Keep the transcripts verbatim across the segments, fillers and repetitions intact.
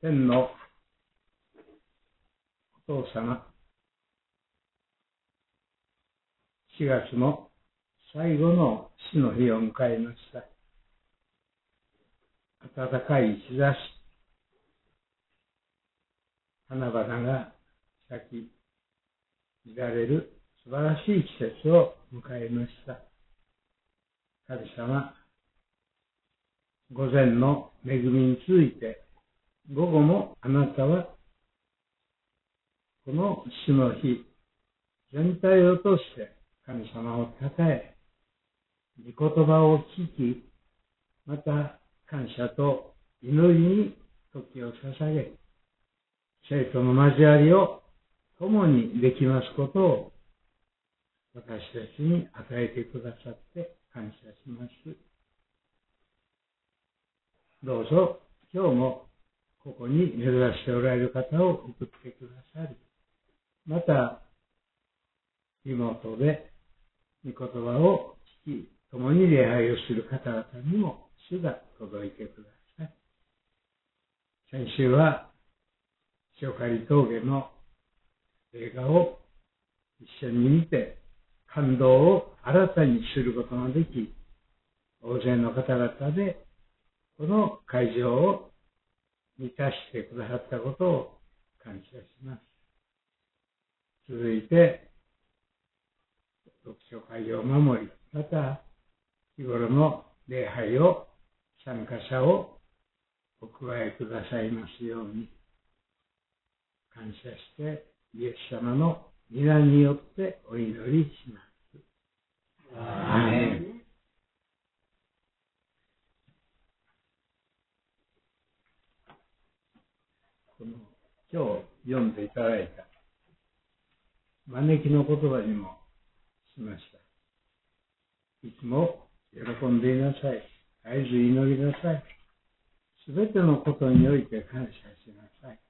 天のお父様、しがつの最後の死の日を迎えました。暖かい日差し、花々が咲き乱れる素晴らしい季節を迎えました。神様、午前の恵みについて、午後もあなたはこの死の日全体を通して神様をたたえ、御言葉を聞き、また感謝と祈りに時を捧げ、生徒の交わりを共にできますことを私たちに与えてくださって感謝します。どうぞ今日もここに目指しておられる方を送ってくださり、またリモートで御言葉を聞き、共に礼拝をする方々にも主が届いてください。先週は塩刈峠の映画を一緒に見て感動を新たにすることができ、大勢の方々でこの会場を満たしてくださったことを感謝します。続いて読書会を守り、また日頃の礼拝を参加者をお加えくださいますように感謝してイエス様の皆によってお祈りします。アーメン。この今日読んでいただいた招きの言葉にもしました。いつも喜んでいなさい。絶えず祈りなさい。すべてのことにおいて感謝しなさい。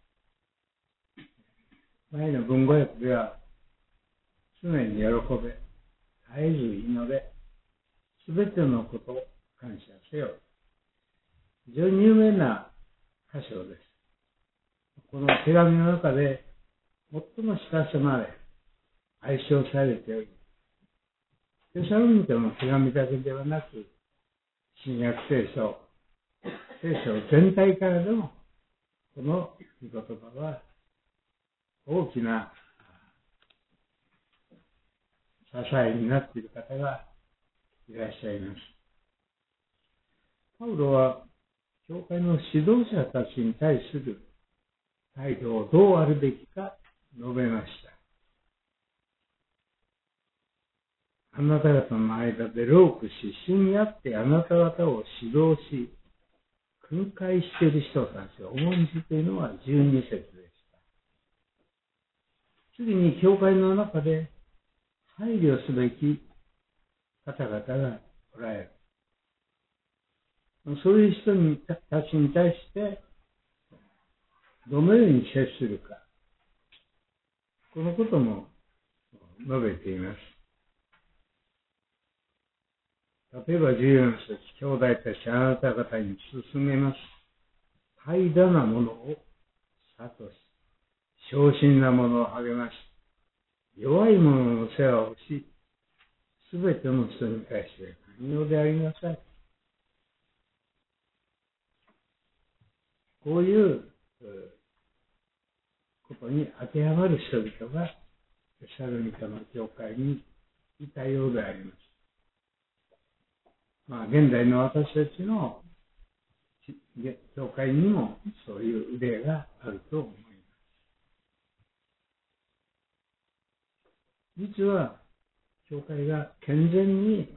前の文語訳では常に喜べ、絶えず祈れ、すべてのことを感謝せよ。非常に有名な箇所です。この手紙の中で最も親しまれ、愛称されており、テサロニケの手紙だけではなく、新約聖書、聖書全体からでも、この御言葉は大きな支えになっている方がいらっしゃいます。パウロは、教会の指導者たちに対する態度をどうあるべきか述べました。あなた方の間で労苦し、死にあってあなた方を指導し、訓戒している人たちを重んじているのはじゅうに節でした。次に教会の中で配慮すべき方々がおられる。そういう人にたちに対してどのように接するか、このことも述べています。例えばじゅうよん節、兄弟たちあなた方に進めます。怠惰なものを諭し、小心なものを励まし、弱い者の世話をし、すべての人に対して寛容でありなさい。こういうことに当てはまる人々がテサロニカの教会にいたようであります。まあ、現代の私たちの教会にもそういう例があると思います。実は、教会が健全に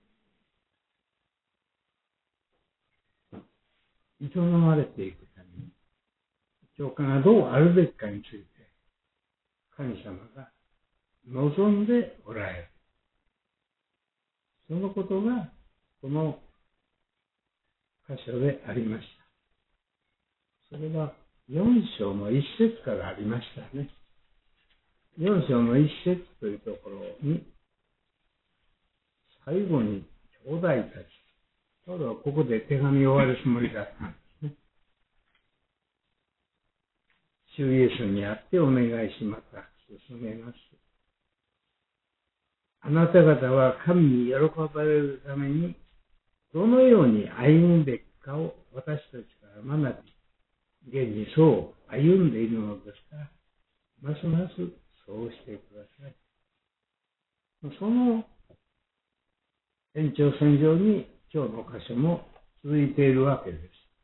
営まれていくために、教会がどうあるべきかについて、神様が望んでおられる。そのことが、この箇所でありました。それはよん章の一節からありましたね。よん章の一節というところに、最後に兄弟たち、ちょうどここで手紙を終わるつもりだったんですね。 主イエスにあってお願いし、また進めます。あなた方は神に喜ばれるために、どのように歩むべきかを私たちから学び、現にそう歩んでいるのですから、ますますそうしてください。その延長線上に今日の箇所も続いているわけです。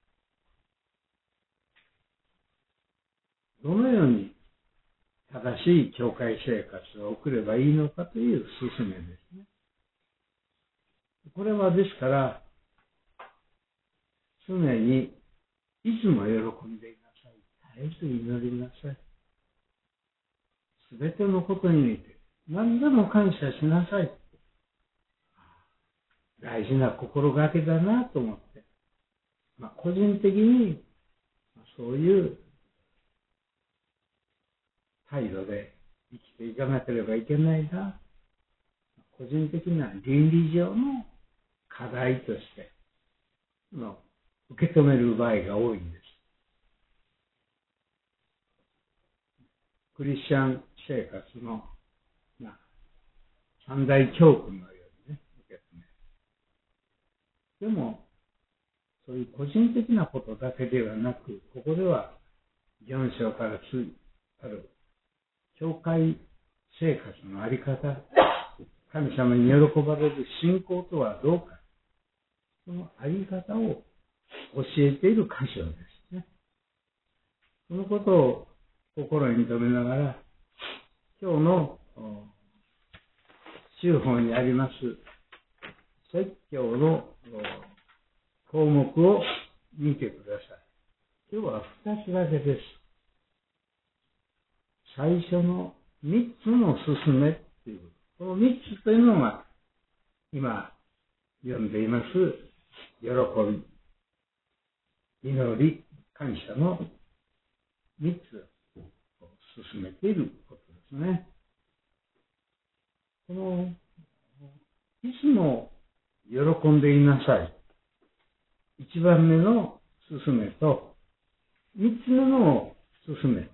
どのように正しい教会生活を送ればいいのかという勧めですね。これはですから、常にいつも喜んでいなさい。絶えず祈りなさい。すべてのことにおいて何でも感謝しなさい。大事な心がけだなと思って、まあ、個人的にそういう態度で生きていかなければいけないな、個人的な倫理上の課題としての受け止める場合が多いんです。クリスチャン生活の、まあ、三大教訓のようにね、受け止める。でも、そういう個人的なことだけではなく、ここではよん章からつある教会生活のあり方、神様に喜ばれる信仰とはどうか、そのあり方を教えている箇所ですね。そのことを心に留めながら、今日の宗法にあります説教の項目を見てください。今日は二つだけです。最初の三つの勧めということ。この三つというのが今読んでいます喜び、祈り、感謝の三つを進めていることですね。このいつも喜んでいなさい。一番目の勧めと三つ目の勧め。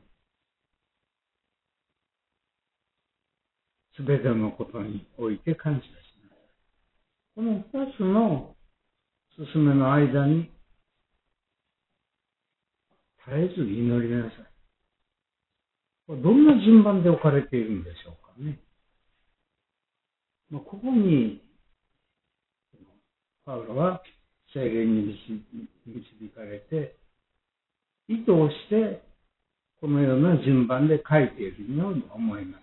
すべてのことにおいて感謝します。この二つの勧めの間に絶えず祈りなさい。どんな順番で置かれているんでしょうかね。ここにパウロは聖霊に導かれて意図をしてこのような順番で書いているように思います。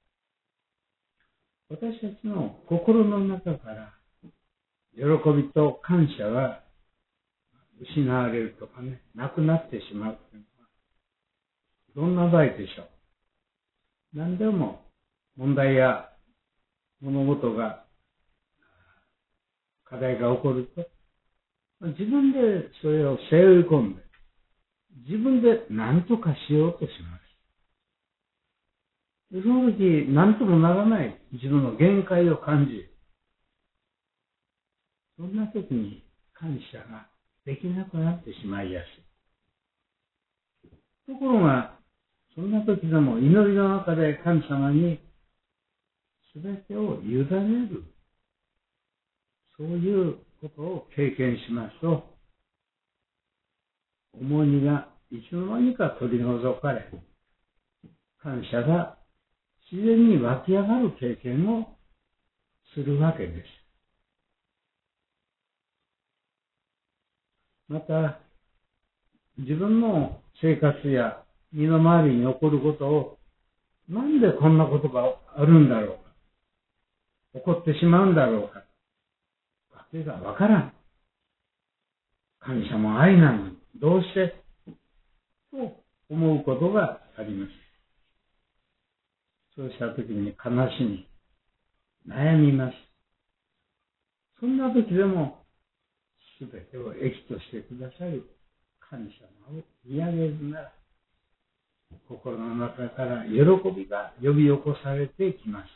私たちの心の中から喜びと感謝が失われるとかね、なくなってしまうというのはどんな場合でしょう。何でも問題や物事が課題が起こると自分でそれを背負い込んで自分で何とかしようとします。でその時何ともならない自分の限界を感じ、そんな時に感謝ができなくなってしまいやすい。ところがそんな時でも祈りの中で神様に全てを委ねる、そういうことを経験しますと、重荷がいつの間にか取り除かれ、感謝が自然に湧き上がる経験をするわけです。また、自分の生活や身の回りに起こることを、なんでこんなことがあるんだろうか、起こってしまうんだろうか、わけがわからん。神様愛なのに、どうしてと思うことがあります。そうした時に悲しみ、悩みます。そんな時でも、すべてを益としてくださる神様を見上げるなら、心の中から喜びが呼び起こされてきます。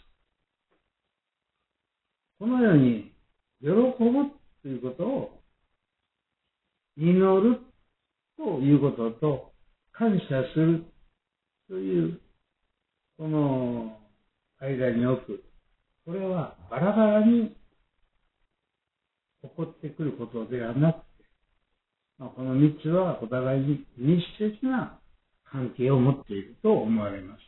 このように、喜ぶということを、祈るということと感謝するという、この間に置く、これはバラバラに起こってくることではなくて、まあ、この三つはお互いに密接な関係を持っていると思われます。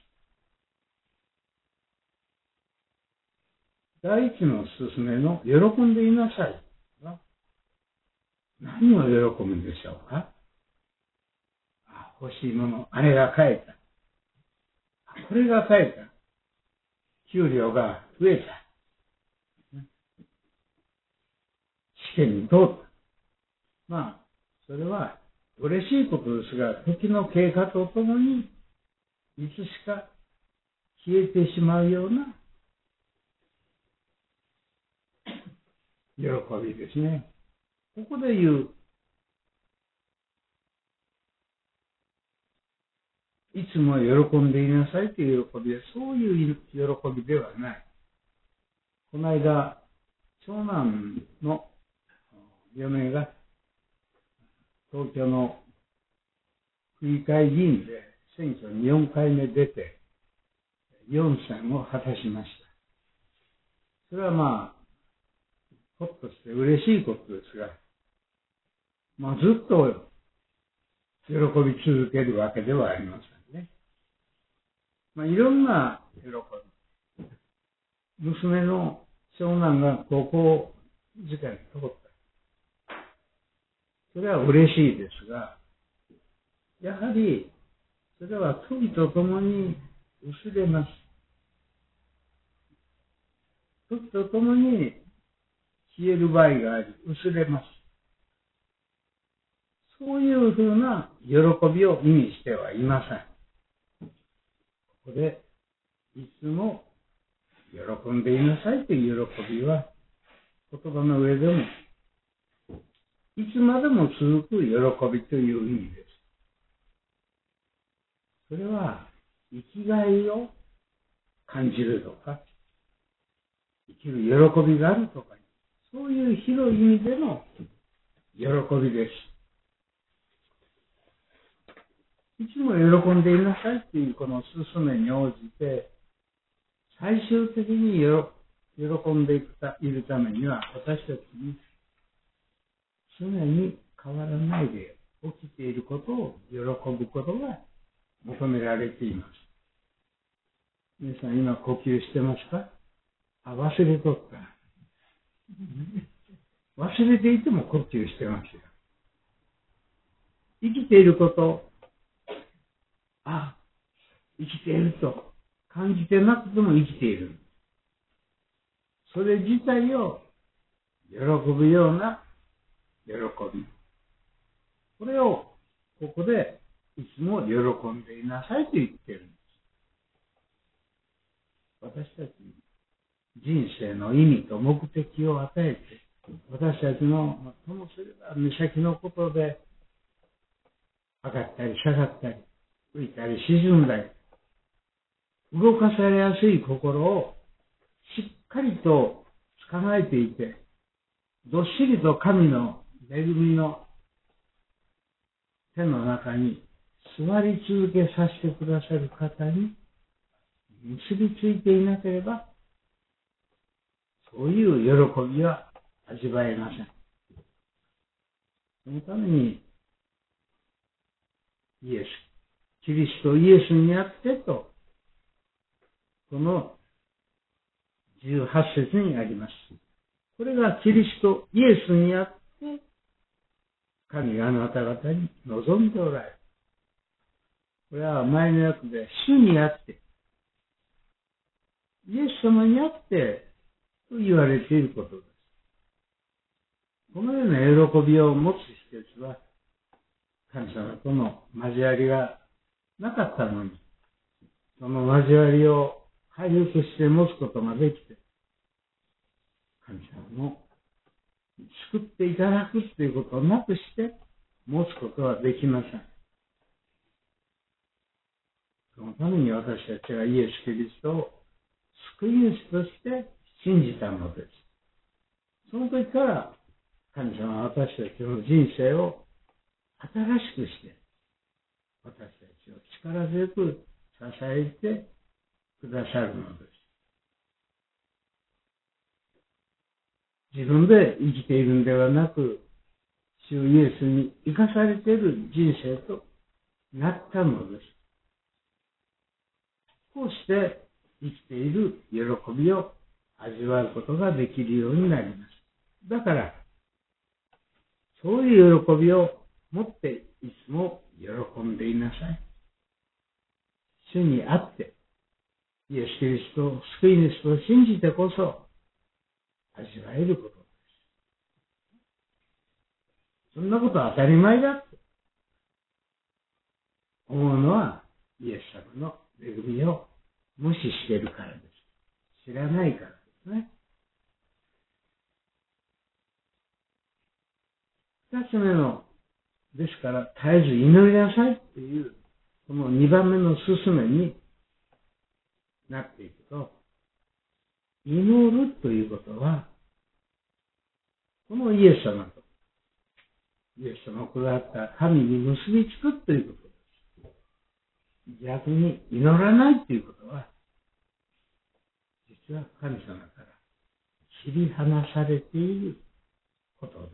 第一の勧めの喜んでいなさいは何を喜ぶんでしょうか？あ、欲しいもの、あれが買えた。これが買えた。給料が増えた。試験に通った。まあ、それは嬉しいことですが、時の経過とともにいつしか消えてしまうような喜びですね。ここで言う、いつも喜んでいなさいという喜びは、そういう喜びではない。この間、長男の嫁が東京の区議会議員で選挙によんかいめ出て、よん選を果たしました。それはまあ、ほっとして嬉しいことですが、まあずっと喜び続けるわけではありませんね。まあいろんな喜び。娘の長男が高校受験に通った。それは嬉しいですが、やはりそれは時とともに薄れます。時とともに消える場合があり、薄れます。そういうふうな喜びを意味してはいません。ここで、いつも喜んでいなさいという喜びは、言葉の上でも、いつまでも続く喜びという意味です。それは、生きがいを感じるとか、生きる喜びがあるとか、そういう広い意味での喜びです。いつも喜んでいなさいというこの勧めに応じて、最終的に喜んでいるためには、私たちに常に変わらないで起きていることを喜ぶことが求められています。皆さん今呼吸してますか？あ、忘れとった。忘れていても呼吸してますよ。生きていること、あ、生きていると感じてなくても生きている。それ自体を喜ぶような喜び。これをここでいつも喜んでいなさいと言っているんです。私たちに人生の意味と目的を与えて、私たちのともすれば目先のことで上がったり下がったり、浮いたり沈んだり、動かされやすい心をしっかりと捕まえていて、どっしりと神の恵みの手の中に座り続けさせてくださる方に結びついていなければ、そういう喜びは味わえません。そのために、イエス、キリストイエスにあってと、このじゅうはち節にあります。これがキリストイエスにあって、神があなた方に望んでおられる。これは前の訳で、主にあって、イエス様にあって、と言われていることです。このような喜びを持つ秘訣は、神様との交わりがなかったのに、その交わりを回復して持つことができて、神様の救っていただくということをなくして持つことはできません。そのために私たちはイエス・キリストを救い主として信じたのです。その時から神様は私たちの人生を新しくして、私た力強く支えてくださるのです。自分で生きているんではなく、主イエスに生かされている人生となったのです。こうして生きている喜びを味わうことができるようになります。だから、そういう喜びを持っていつも喜んでいなさい。主にあって、イエス・キリストを救い主と信じてこそ味わえることです。そんなことは当たり前だと思うのはイエス様の恵みを無視しているからです。知らないからですね。二つ目の、ですから絶えず祈りなさいという、この二番目の勧めになっていくと、祈るということは、このイエス様と、イエス様を下った神に結びつくということです。逆に祈らないということは、実は神様から切り離されていることです。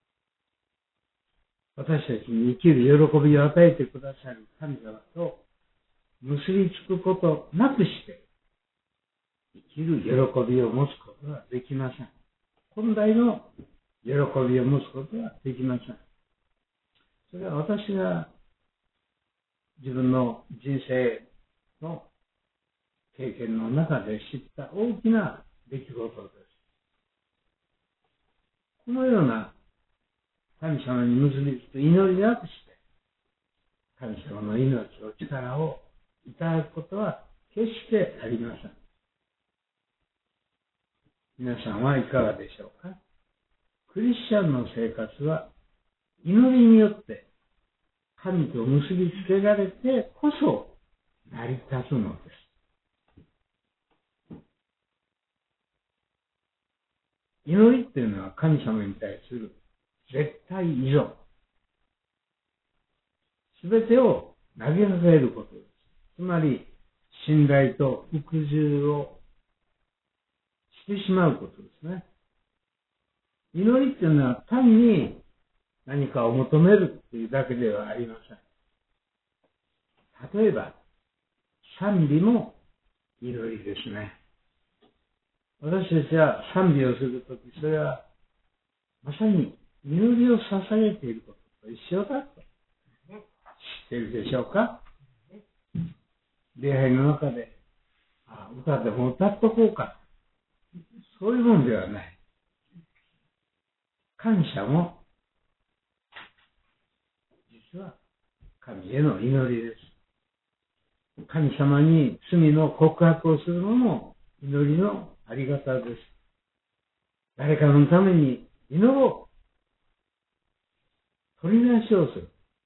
私たちに生きる喜びを与えてくださる神様と結びつくことなくして、生きる喜びを持つことはできません。本来の喜びを持つことはできません。それは私が自分の人生の経験の中で知った大きな出来事です。このような神様に結びつく祈りなくして、神様の命を力をいただくことは決してありません。皆さんはいかがでしょうか？クリスチャンの生活は祈りによって神と結びつけられてこそ成り立つのです。祈りっていうのは神様に対する絶対依存。すべてを投げかけることです。つまり、信頼と服従をしてしまうことですね。祈りっていうのは単に何かを求めるというだけではありません。例えば、賛美も祈りですね。私たちは賛美をするとき、それはまさに祈りを捧げていることと一緒だと知っているでしょうか？礼拝の中で、あ、歌でも歌っとこうか。そういうもんではない。感謝も、実は神への祈りです。神様に罪の告白をするのも祈りのありがたです。誰かのために祈ろう。取り出しをする。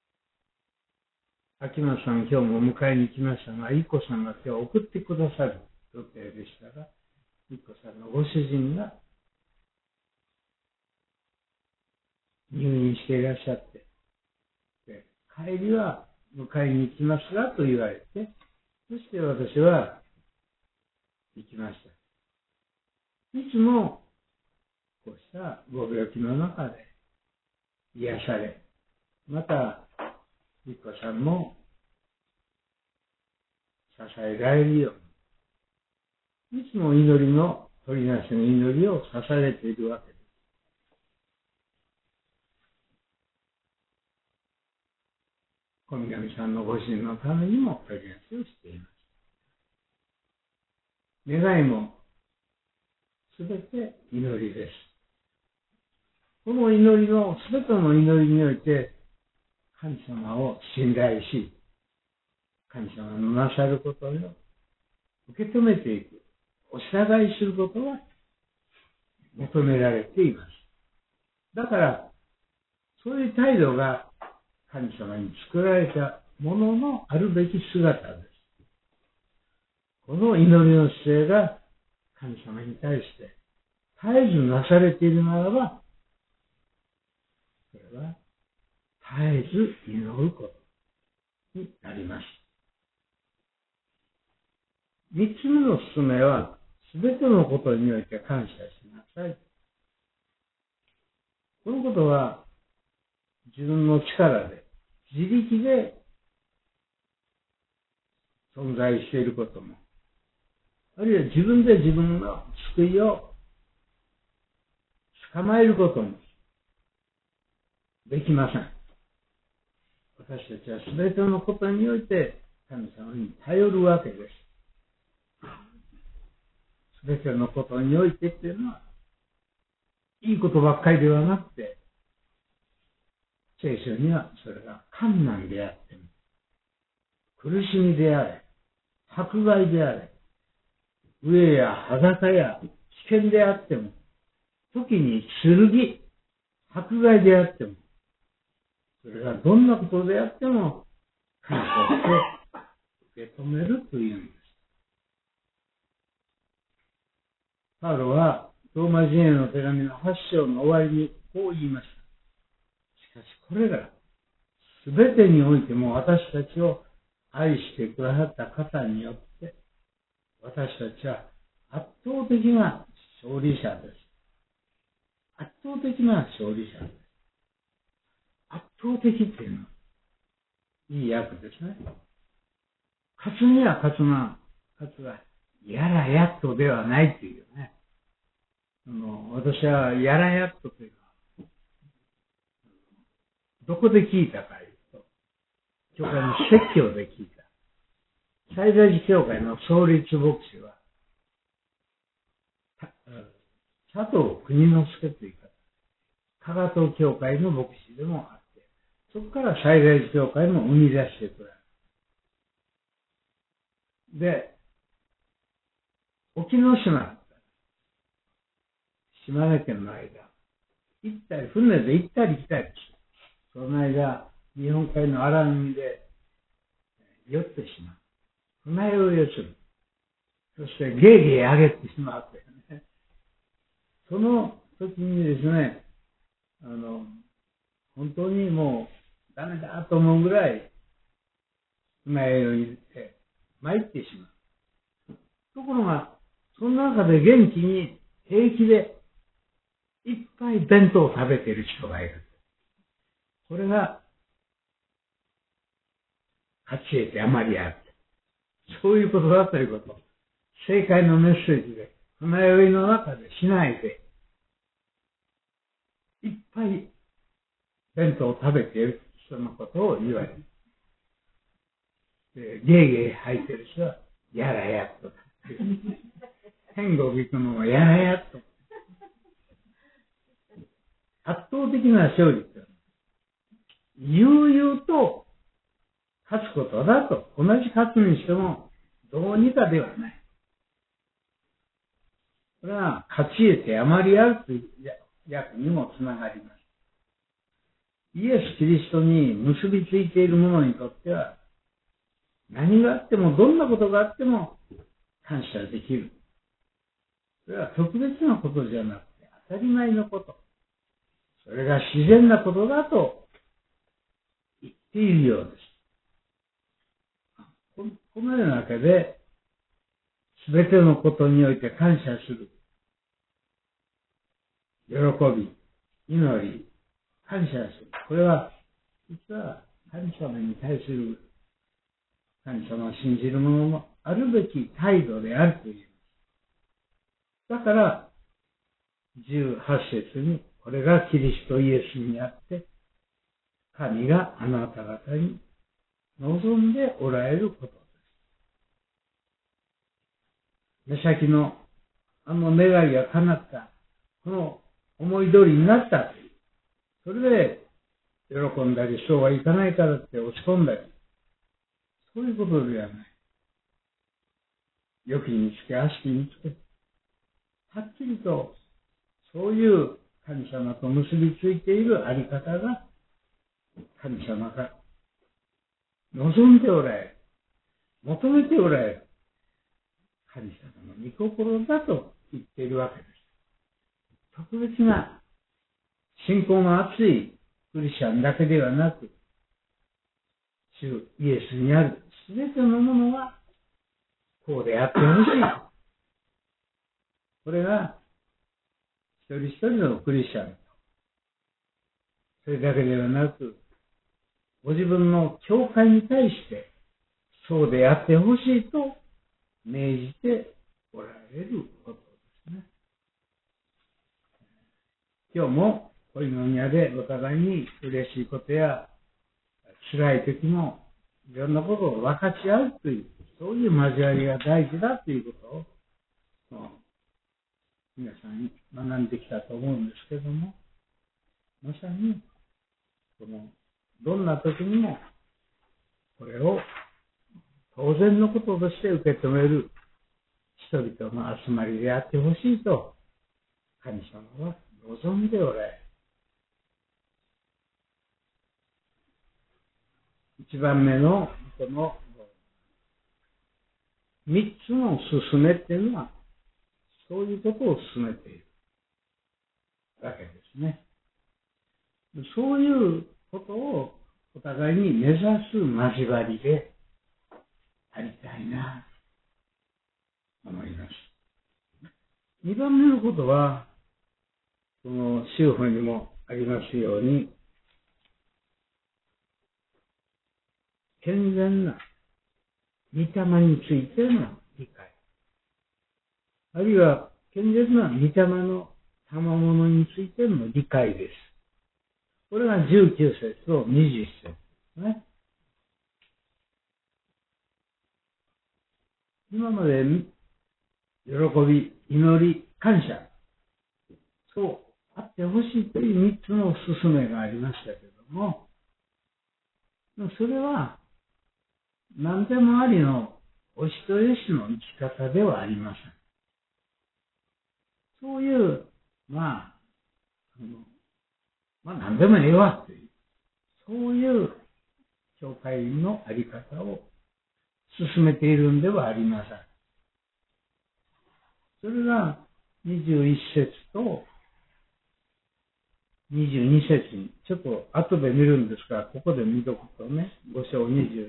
秋間さん、今日も迎えに来ましたが、いっこさんが今日送ってくださる予定でしたが、いっこさんのご主人が入院していらっしゃって、で帰りは迎えに行きますがと言われて、そして私は行きました。いつもこうしたご病気の中で癒され、また、いっこさんも支えられるように、いつも祈りの、取りなしの祈りを捧げているわけです。小南さんのご主人のためにも取りなしをしています。願いもすべて祈りです。この祈りの、すべての祈りにおいて、神様を信頼し、神様のなさることを受け止めていく、お従いすることは求められています。だから、そういう態度が神様に作られたもののあるべき姿です。この祈りの姿勢が神様に対して絶えずなされているならば、それは絶えず祈ることになります。 三つ目の勧めは、すべてのことにおいて感謝しなさい。このことは、自分の力で、自力で存在していることも、あるいは自分で自分の救いを捕まえることもできません。私たちはすべてのことにおいて神様に頼るわけです。すべてのことにおいてっていうのは、いいことばっかりではなくて、聖書にはそれが困難であっても、苦しみであれ、迫害であれ、飢えや裸や危険であっても、時に剣、迫害であっても、それがどんなことであっても、感謝して受け止めるというんです。パウロは、ローマ人への手紙のはち章の終わりにこう言いました。しかしこれら、すべてにおいても私たちを愛してくださった方によって、私たちは圧倒的な勝利者です。圧倒的な勝利者です。圧倒的っていうのは、いい訳ですね。勝つには勝つな、勝つは、やらやっとではないっていうね。あの私はやらやっとというのは、どこで聞いたかいうと、教会の説教で聞いた。最大寺教会の創立牧師は、佐藤国之助という方、加賀東教会の牧師でもあって、そこから最大寺教会も生み出してくれる。で、沖ノ島、島根県の間、行ったり、船で行ったり来たりして、その間、日本海の荒海で酔ってしまう。船酔いをする。そして、ゲーゲー上げてしまうというね。その時にですね、あの、本当にもう、ダメだと思うぐらい、船酔いで参ってしまう。ところが、その中で元気に、平気で、いっぱい弁当を食べている人がいる。これが、勝ち得てあまりある。そういうことだということ。正解のメッセージで、船酔いの中でしないで、いっぱい弁当を食べている人のことを言われる。で、ゲーゲー吐いてる人は、やらやっと。天国行くのはやらやっと。圧倒的な勝利と。悠々と勝つことだと、同じ勝つにしても、どうにかではない。これは、勝ち得てあまりあるという訳にもつながります。イエス・キリストに結びついている者にとっては、何があっても、どんなことがあっても、感謝できる。それは特別なことじゃなくて、当たり前のこと。それが自然なことだと言っているようです。このようなわけで、すべてのことにおいて感謝する。喜び、祈り、感謝する。これは、実は神様に対する、神様を信じる者のあるべき態度であるという。だから、じゅうはち節に、これがキリストイエスにあって、神があなた方に望んでおられることです。目先のあの願いが叶った、この思い通りになったという。それで喜んだり、そうはいかないからって落ち込んだり、そういうことではない。良きにつけ、悪しきにつけ、はっきりとそういう神様と結びついているあり方が、神様が望んでおられる、求めておられる、神様の御心だと言っているわけです。特別な信仰の熱いクリスチャンだけではなく、主イエスにあるすべてのものはこうであってほしい。これが、一人一人のクリスチャン。それだけではなく、ご自分の教会に対して、そうであってほしいと命じておられることですね。今日も、お祈り宮でお互いに嬉しいことや、辛い時も、いろんなことを分かち合うという、そういう交わりが大事だということを、皆さんに学んできたと思うんですけども、まさに、この、どんな時にも、これを当然のこととして受け止める人々の集まりであってほしいと、神様は望んでおられる。一番目の、この、三つの進めっていうのは、そういうことを進めているわけですね。そういうことをお互いに目指す交わりでありたいなと思います。二番目のことは、この宗法にもありますように、健全な御霊についての理解。あるいは、健全な御霊の賜物についての理解です。これがじゅうきゅう節とにじゅういち節ですね。今まで喜び、祈り、感謝、そうあってほしいという三つの勧めがありましたけども、それは何でもありのお人よしの生き方ではありません。そういう、まあ、あのまあ何でもええわという、そういう教会のあり方を進めているんではありません。それがにじゅういち節とにじゅうに節に、ちょっと後で見るんですが、ここで見とくとね、ご章にじゅう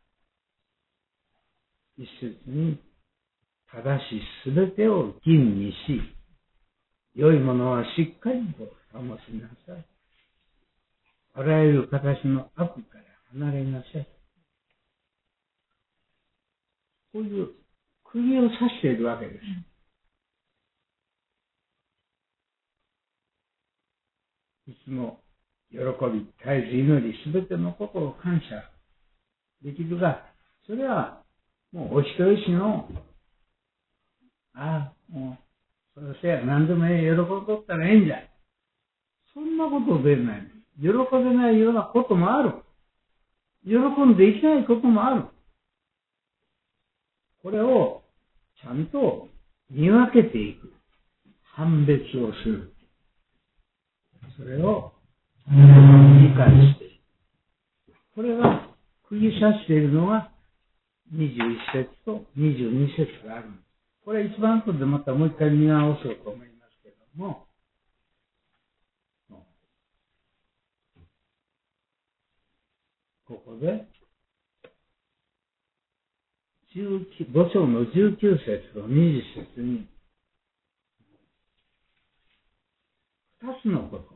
いち節に、ただしすべてを吟味し、良いものはしっかりと保ちなさい。あらゆる形の悪から離れなさい。こういう釘を刺しているわけです。いつも喜び、絶えず祈り、すべてのことを感謝できるが、それはもうお人よしの、ああ、もう、それせや、何でもええ、喜んどったらええんじゃ。そんなことでない。喜べないようなこともある。喜んでいけないこともある。これをちゃんと見分けていく。判別をする。それを理解していく。これが釘刺しているのがにじゅういち節とにじゅうに節があるんです。これ一番後でまたもう一回見直そうと思いますけども、ここでご章のじゅうきゅう節とにじゅう節に二つのこと。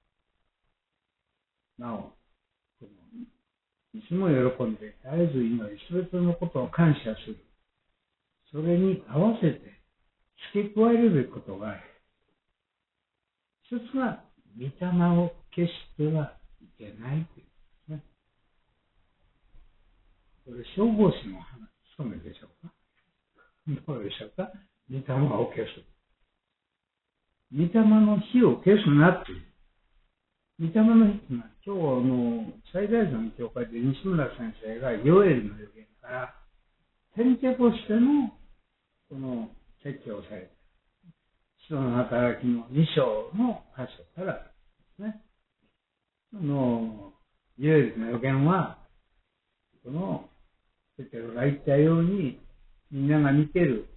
なお、いつも喜んで、絶えず祈り、すべてのことを感謝する。それに合わせて付け加えるべきことがある。一つが、御霊を消してはいけないというですね。これ、消防士の務めでしょうか？どうでしょうか？御霊を消す。御霊の火を消すなっていう。御霊の火が、今日の最大の教会で西村先生がヨエルの予言から、天手としてのこの説教をされた。使徒の働きのに章の箇所からですね。その、ヨエルの予言は、この、ペテロが言ったように、みんなが見てる、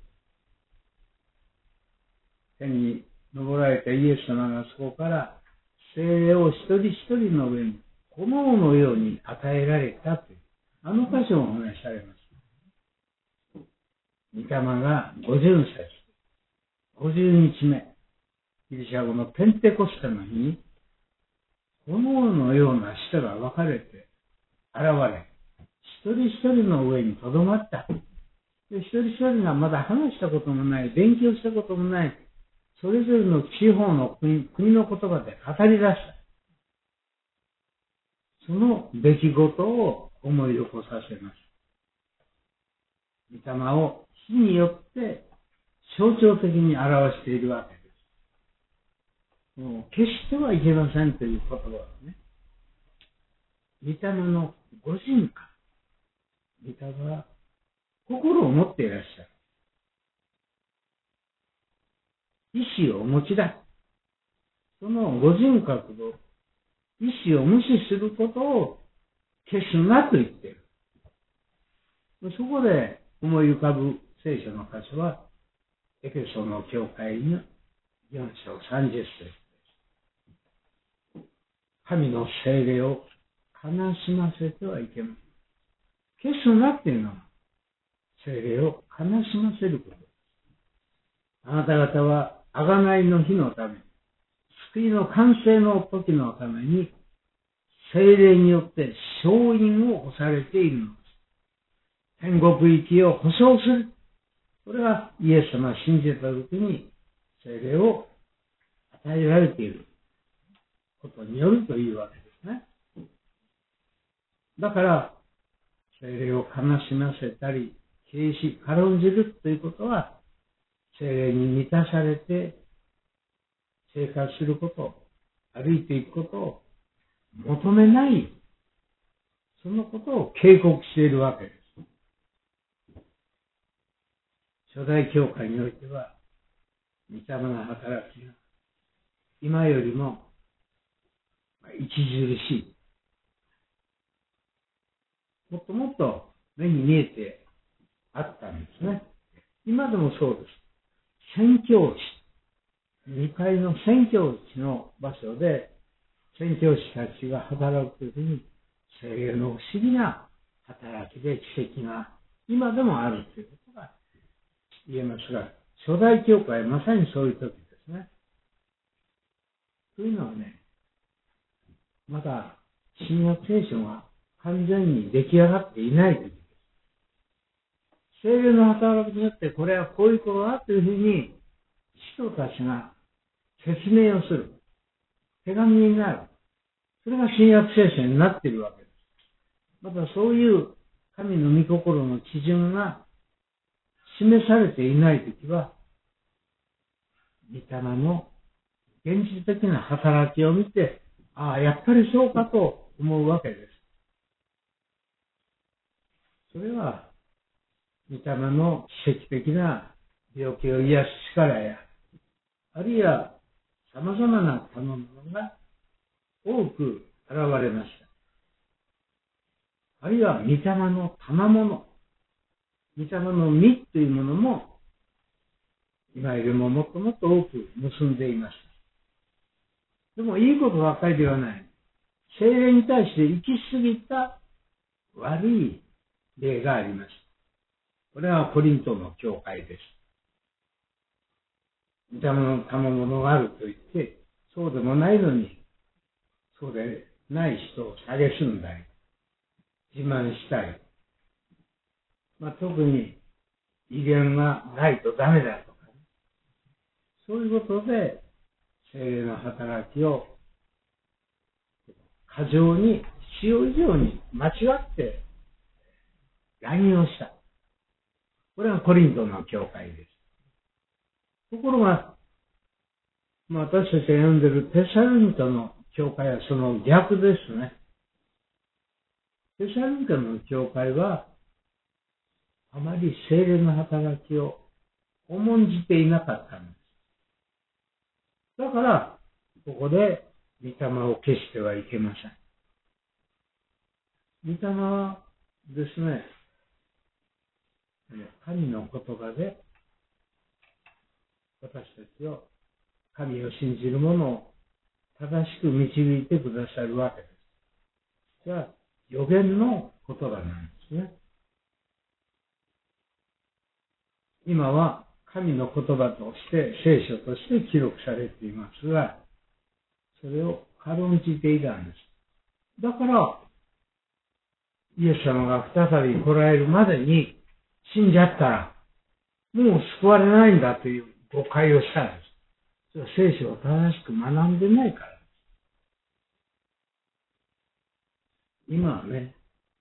天に昇られたイエス様がそこから、聖霊を一人一人の上に、炎のように与えられたという、あの箇所をお話しされます。 御霊がご巡節、ごじゅうにちめ、ギリシャ語のペンテコステの日に、炎のような舌が分かれて現れ、一人一人の上にとどまった。で、一人一人がまだ話したこともない、勉強したこともない、それぞれの地方の国、国の言葉で語り出した。その出来事を思い起こさせます。御霊を火によって象徴的に表しているわけです。もう決してはいけませんという言葉はね、御霊のご人格、御霊は心を持っていらっしゃる。意志をお持ちだ。そのご人格の意志を無視することを消すなと言っている。そこで思い浮かぶ聖書の箇所は、エペソの教会のよん章さんじゅっ節です。神の聖霊を悲しませてはいけません。消すなっていうのは、聖霊を悲しませることです。あなた方は、贖いの日のため、救いの完成の時のために、聖霊によって勝因を押されているのです。天国行きを保証する。これがイエス様を信じた時に、聖霊を与えられていることによるというわけですね。だから、聖霊を悲しませたり、軽視、軽んじるということは、聖霊に満たされて生活すること、歩いていくことを求めない、そのことを警告しているわけです。初代教会においては、御霊の働きが今よりも著しい。もっともっと目に見えてあったんですね。今でもそうです。宣教師、にかいの宣教師の場所で、宣教師たちが働くときに、聖霊の不思議な働きで奇跡が今でもあるということが言えますが、初代教会はまさにそういう時ですね。というのはね、まだ新約聖書が完全に出来上がっていない時です。聖霊の働きによってこれはこういうことだというふうに人たちが説明をする。手紙になる。それが新約聖書になっているわけです。またそういう神の御心の基準が示されていないときは、御霊の現実的な働きを見て、ああ、やっぱりそうかと思うわけです。それは、御霊の奇跡的な病気を癒す力や、あるいは様々な賜物が多く現れました。あるいは御霊の賜物、御霊の実というものも、今よりももっともっと多く結んでいました。でもいいことばかりではない。聖霊に対して行き過ぎた悪い例がありました。これはコリントの教会です。御霊の賜物があると言って、そうでもないのに、そうでない人を蔑んだり、自慢したり、まあ、特に威厳がないとダメだとか、ね、そういうことで聖霊の働きを過剰に、必要以上に間違って乱用した。これがコリントの教会です。ところが、まあ、私たちが読んでいるテサロニカの教会はその逆ですね。テサロニカの教会は、あまり聖霊の働きを重んじていなかったんです。だから、ここで御霊を消してはいけません。御霊はですね、神の言葉で私たちを、神を信じる者を正しく導いてくださるわけです。じゃあ、予言の言葉なんですね。 今は神の言葉として聖書として記録されていますが、それを軽んじていたんです。だから、イエス様が再び来られるまでに死んじゃったら、もう救われないんだという誤解をしたんです。それは聖書を正しく学んでないからです。今はね、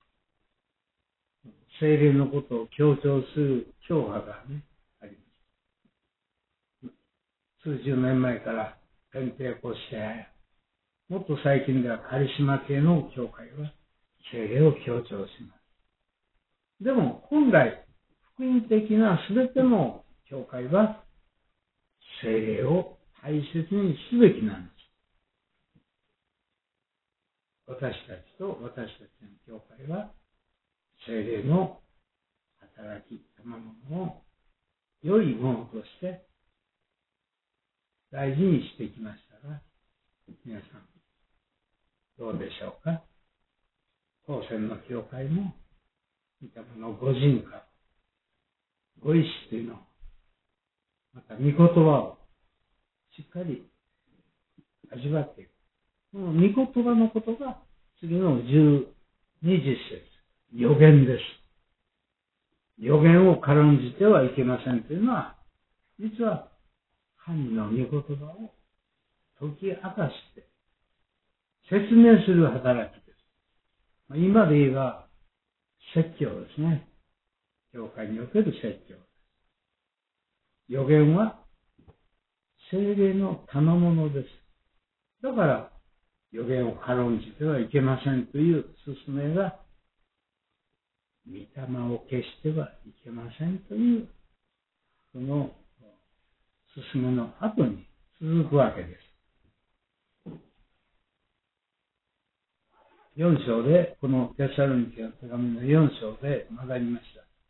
聖霊のことを強調する教派がね、あります。数十年前からペンテコステや、もっと最近ではカリスマ系の教会は聖霊を強調します。でも本来、福音的なすべての教会は聖霊を大切にすべきなんです。私たちと私たちの教会は聖霊の働き、賜物を良いものとして大事にしてきましたが、皆さんどうでしょうか。当選の教会も御霊のご人格、ご意志というのを、また御言葉をしっかり味わっていく。この御言葉のことが次のじゅうに節、予言です。予言を軽んじてはいけませんというのは、実は神の御言葉を解き明かして説明する働きです。今で言えば説教ですね。教会における説教です。予言は聖霊の賜物です。だから予言を軽んじてはいけませんという勧めが、御霊を消してはいけませんという、その勧めの後に続くわけです。よん章で、このテサロニケの手紙のよん章で学びました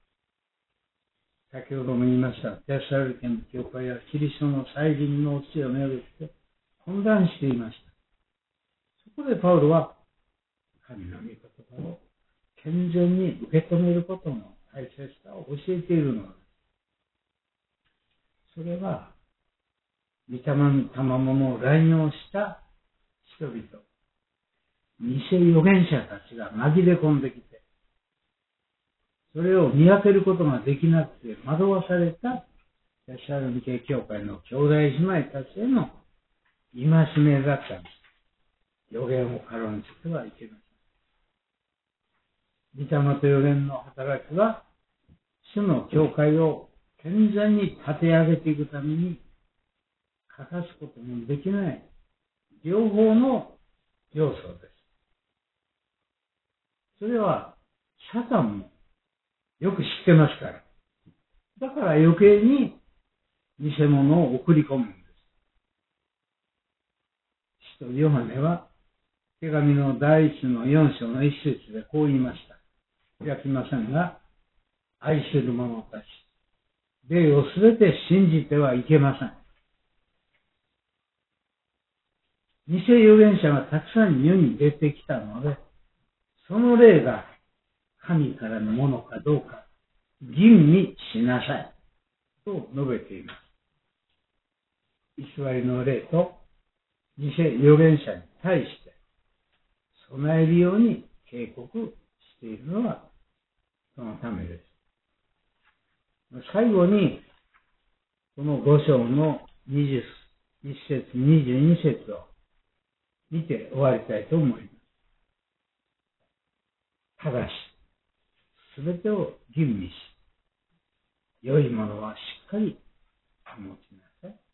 。先ほども言いました。テサロニケの教会はキリストの再臨の教えをめぐって混乱していました。そこでパウロは神の御言葉を健全に受け止めることの大切さを教えているのです。それは御霊の賜物を乱用した人々、偽預言者たちが紛れ込んできて、それを見分けることができなくて惑わされたテサロニケ教会の兄弟姉妹たちへの戒めだったんです。預言を軽んじてはいけません。御霊と預言の働きは、主の教会を健全に立て上げていくために、欠かすことのできない両方の要素です。それは、サタンもよく知ってますから。だから余計に偽物を送り込むんです。使徒ヨハネは、手紙の第一のよん章の一節でこう言いました。開きませんが、愛する者たち、霊をすべて信じてはいけません。偽預言者がたくさん世に出てきたので、その霊が神からのものかどうか吟味しなさいと述べています。偽りの霊と偽預言者に対して備えるように警告しているのはそのためです。最後にこのご章のにじゅういち節、にじゅうに節を見て終わりたいと思います。ただし、すべてを吟味し、良いものはしっかり保ちなさい。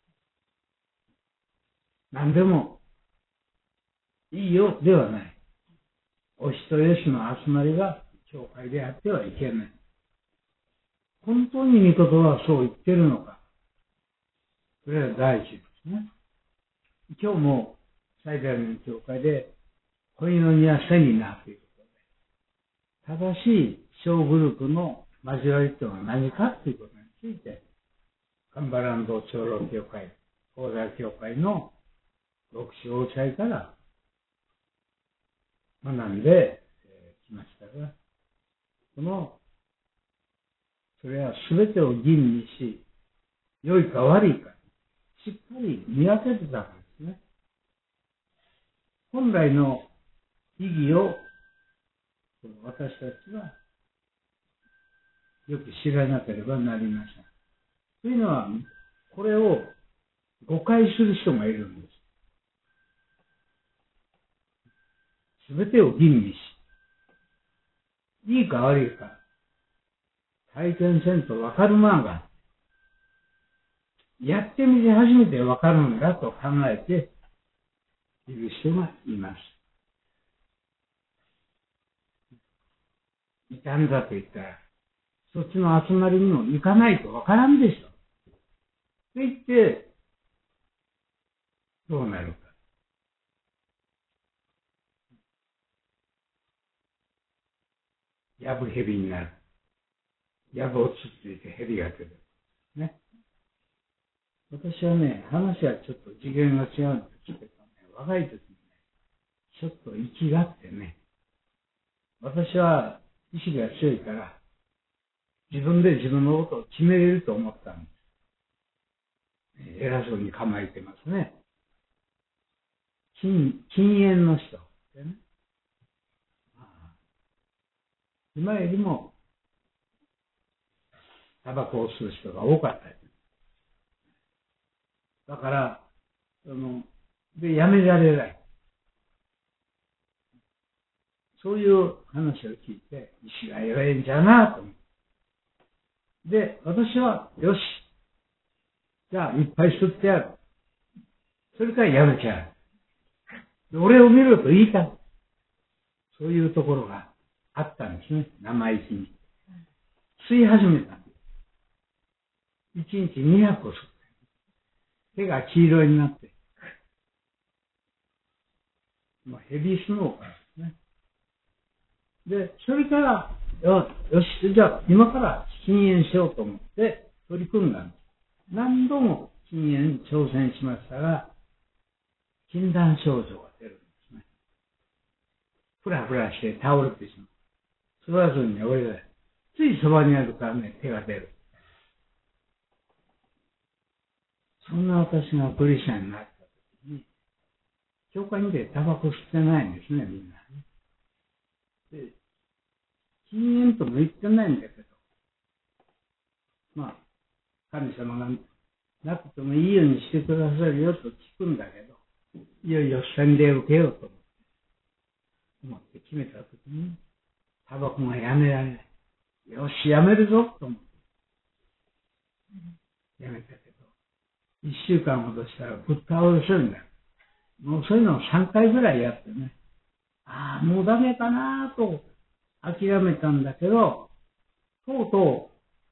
何でもいいよではない。お人よしの集まりが教会であってはいけない。本当に御言葉はそう言っているのか。それは大事ですね。今日も最大の教会で、コイノニアセミナーということで、正しい小グループの交わりというのは何かということについて、カンバランド長老教会、講座教会の牧師応祭から学んできましたが、このそれは全てを吟味し、良いか悪いか、しっかり見分けてたんですね。本来の意義を私たちはよく知らなければなりません。というのは、これを誤解する人がいるんです。すべてを吟味し、いいか悪いか、体験せんとわかるまんが、やってみて初めてわかるんだと考えている人がいます。いたんだと言ったら、そっちの集まりにも行かないとわからんでしょ。と言って、どうなるか。やぶ蛇になる。やぶをつっついて蛇が出る。ね。私はね、話はちょっと次元が違うんですけどね、若い時にね、ちょっと息があってね、私は意志が強いから、自分で自分のことを決めれると思ったんです。偉そうに構えてますね。禁煙の人でね。今よりも、タバコを吸う人が多かったです。だから、その、で、やめられない。そういう話を聞いて、意志が弱いんじゃなと思って。で、私は、よし。じゃあ、いっぱい吸ってやる。それからやめちゃう。俺を見ろと言いたい。そういうところがあったんですね。生意気に。吸い始めたんです。いちにちにひゃくこ吸って。手が黄色になって。もうヘビースモーカーですね。で、それから、よ, よし、じゃあ今から禁煙しようと思って取り組んだんです。何度も禁煙に挑戦しましたが、禁断症状が出るんですね。ふらふらして倒れてしまう。それはずにね、俺が、ついそばにあるからね、手が出る。そんな私がクリスチャンになった時に、教会にでタバコ吸ってないんですね、みんなね。で、禁煙とも言ってないんだけど、まあ、神様がなくてもいいようにしてくださるよと聞くんだけど、いよいよ洗礼を受けようと思って決めたときに、タバコがやめられない。よし、やめるぞと思って。やめたけど、一週間ほどしたらぶっ倒れそうになる。もうそういうのをさんかいぐらいやってね、ああ、もうダメかなと諦めたんだけど、とうと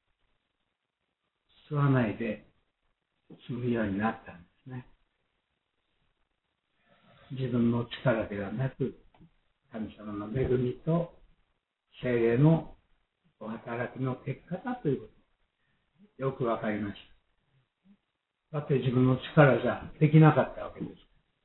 う吸わないで済むようになったんですね。自分の力ではなく、神様の恵みと聖霊のお働きの結果だということ、よくわかりました。だって自分の力じゃできなかったわけです。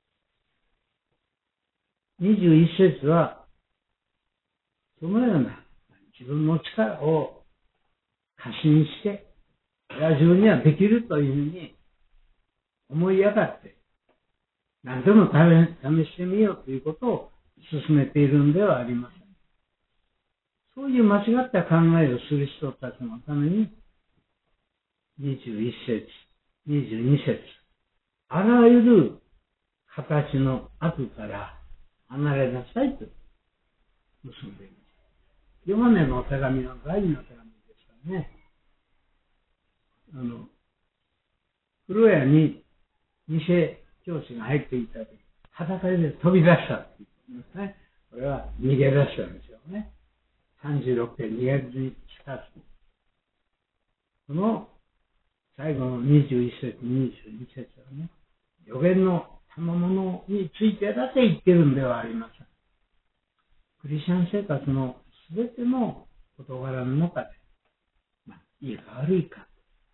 にじゅういち節は、そのような自分の力を過信して、いや自分にはできるというふうに思いやがって、何でも試してみようということを進めているんではありません。そういう間違った考えをする人たちのために、にじゅういち節、にじゅうに節、あらゆる形の悪から離れなさいと結んでいます。ヨハネの手紙は第二の手紙ですからね。あの、風呂屋に偽教師が入っていたとき、裸で飛び出したって言うんですね。これは逃げ出したんですよね。さんじゅうろくてん逃げずにしたつ。この最後のにじゅういち節、にじゅうに節はね、予言の賜物についてだけ言ってるんではありません。クリスチャン生活のすべての事柄の中で、まあ、いいか悪いか、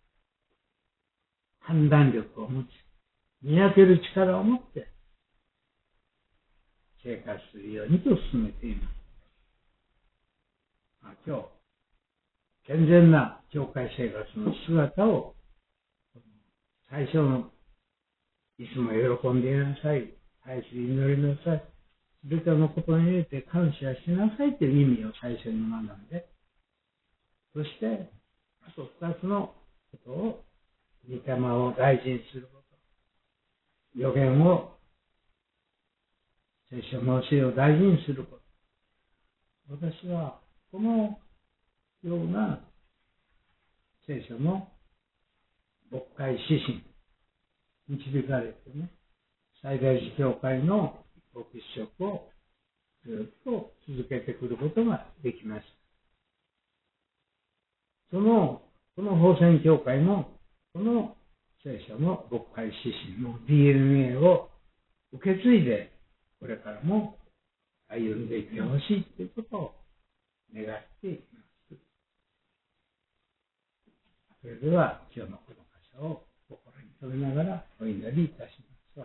判断力を持ち、見分ける力を持って、生活するようにと進めています。まあ、今日、 健全な教会生活の姿を、最初の、いつも喜んでいなさい、愛し祈りなさい、すべてのことにおいて感謝しなさいという意味を最初に学んで、そして、あと二つのことを、御霊を大事にすること、予言を、聖書の教えを大事にすること。私は、このような聖書の牧会指針、導かれてね、最大寺教会の牧師職をずっと続けてくることができました。その、この宝泉教会も、この聖書の牧会指針の ディーエヌエー を受け継いで、これからも歩んでいってほしいということを願っています。それでは、今日のこの箇所を心に留めながらお祈りいたします。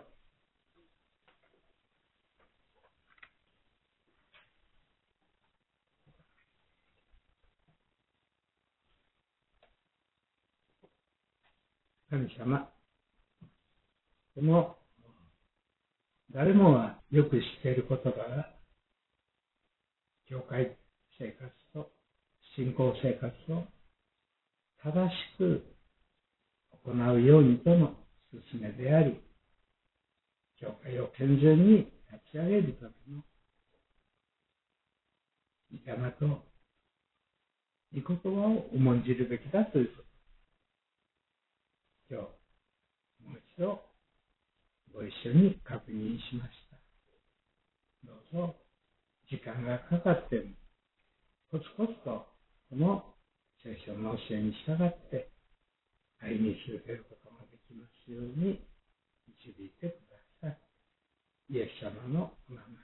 神様、この誰もがよく知っている言葉が、教会生活と信仰生活を正しく行うようにとの勧めであり、教会を健全に立ち上げるための御霊と御言葉を重んじるべきだということ。今日、もう一度ご一緒に確認しました。どうぞ、時間がかかっても、コツコツとこの聖書の教えに従って歩み続けることができますように導いてください。イエス様のお名前